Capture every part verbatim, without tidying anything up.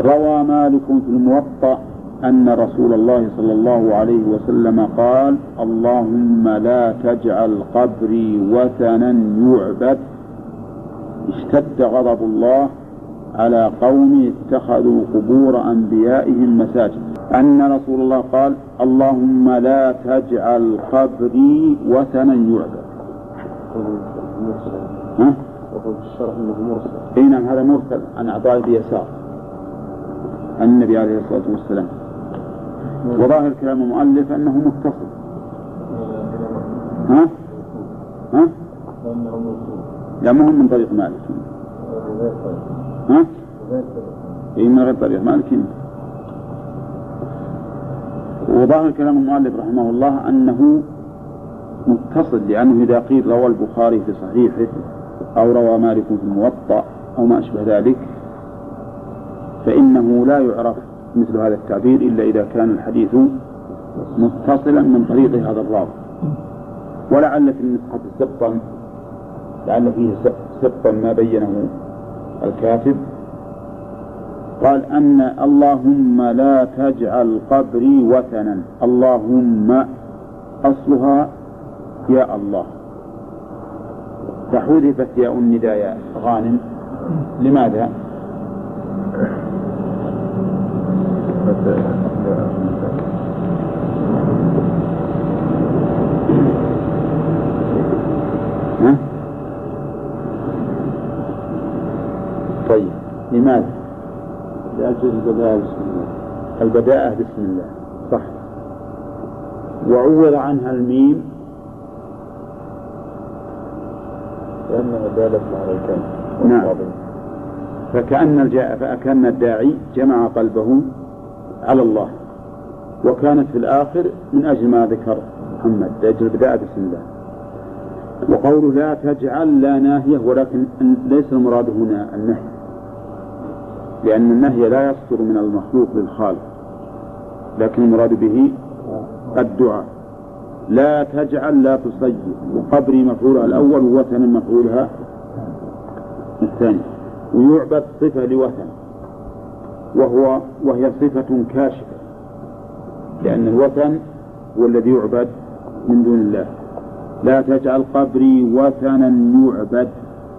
روى مالك في الموطأ أن رسول الله صلى الله عليه وسلم قال: اللهم لا تجعل قبري وثنا يعبد اشتد غضب الله على قوم اتخذوا قبور أنبيائهم مساجد. أن رسول الله قال: اللهم لا تجعل قبري وثنا يعبد. ها؟ وهو الشرح أنه مرسل. أي نعم، هذا مرسل عن عطاء بن يسار النبي عليه الصلاة والسلام. وظاهر كلام المؤلف أنه متصل. ها؟ ها؟ لا، ما هم من طريق مالك. ها؟ إيه، من غير طريق مالك. وظاهر كلام المؤلف رحمه الله أنه متصل، لأنه إذا قيل روى البخاري في صحيحه أو روى مالك في الموطأ أو ما أشبه ذلك فإنه لا يعرف مثل هذا التعبير إلا إذا كان الحديث متصلا من طريق هذا الراوي. ولعل في النسخة سبطا، لعل فيه سبطا ما بينه الكاتب، قال أن اللهم لا تجعل قبري وثنا. اللهم أصلها يا الله، فحذفت ياء النداء يا غانم. لماذا؟ ها؟ طيب، لماذا؟ لأجل البداءة بسم الله. البداءة بسم الله، صح. وعوض عنها الميم لأنها دالت على الكلمة. نعم، فكأن الجاء فأكن الداعي جمع قلبه على الله، وكانت في الآخر من أجل ما ذكر محمد، لأجل البداءة بسم الله. وقوله لا تجعل لا ناهية، ولكن ليس المراد هنا النهي، لأن النهي لا يصدر من المخلوق للخالق، لكن المراد به الدعاء. لا تجعل لا تصير، وقبري مفعولها الأول ووثن مفعولها الثاني. ويعبد صفة لوثن، وهو وهي صفة كاشفة، لأن الوثن هو الذي يعبد من دون الله. لا تجعل قبري وثنا يعبد،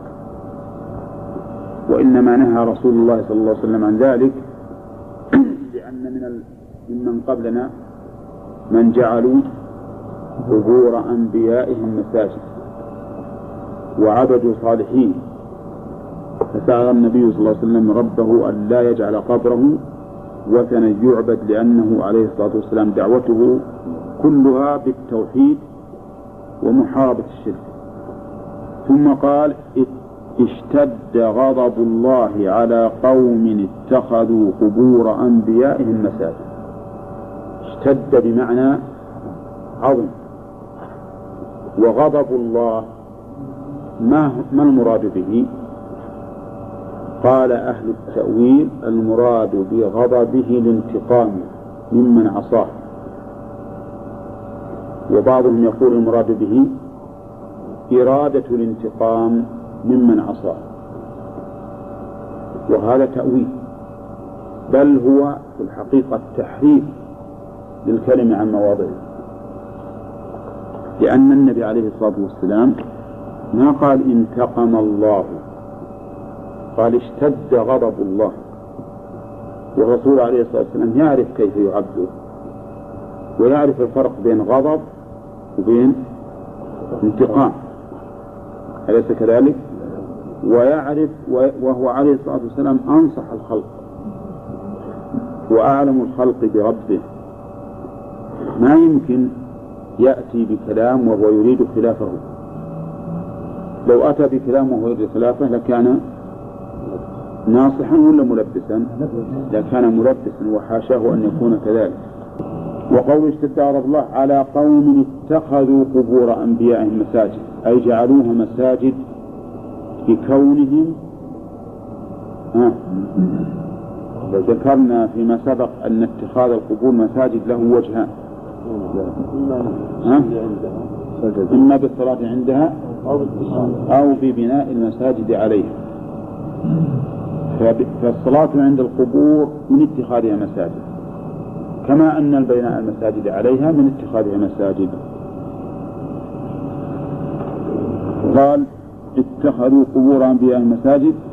وإنما نهى رسول الله صلى الله عليه وسلم عن ذلك لأن من ممن قبلنا من جعلوا قبور أنبيائهم مساجد وعبدوا صالحين، فسأل النبي صلى الله عليه وسلم ربه أن لا يجعل قبره وثنا يعبد، لأنه عليه الصلاة والسلام دعوته كلها بالتوحيد ومحاربة الشرك. ثم قال: اشتد غضب الله على قوم اتخذوا قبور أنبيائهم مساجد. اشتد بمعنى عظم. وغضب الله ما ما المراد به؟ قال أهل التأويل: المراد بغضبه الانتقام ممن عصاه. وبعضهم يقول المراد به إرادة الانتقام ممن عصاه، وهذا تأويل، بل هو في الحقيقة تحريف للكلمة عن مواضعه، لأن النبي عليه الصلاة والسلام ما قال انتقم الله، قال اشتد غضب الله. والرسول عليه الصلاة والسلام يعرف كيف يعبر، ويعرف الفرق بين غضب وبين انتقام، أليس كذلك؟ ويعرف، وهو عليه الصلاة والسلام أنصح الخلق وأعلم الخلق بربه، ما يمكن يأتي بكلام وهو يريد خلافه. لو أتى بكلام وهو يريد خلافه لكان ناصحا ولا ملبسا؟ لكان ملبسا، وحاشاه أن يكون كذلك. وقول اشتد غضب الله على قوم اتخذوا قبور أنبيائهم مساجد، أي جعلوها مساجد بكونهم. آه. ذكرنا فيما سبق أن اتخاذ القبور مساجد له وجهان: آه؟ إما بالصلاة عندها أو ببناء المساجد عليها. فالصلاة عند القبور من اتخاذها مساجد، كما أن البناء المساجد عليها من اتخاذها مساجد. قال اتخذوا قبور أنبياء مساجد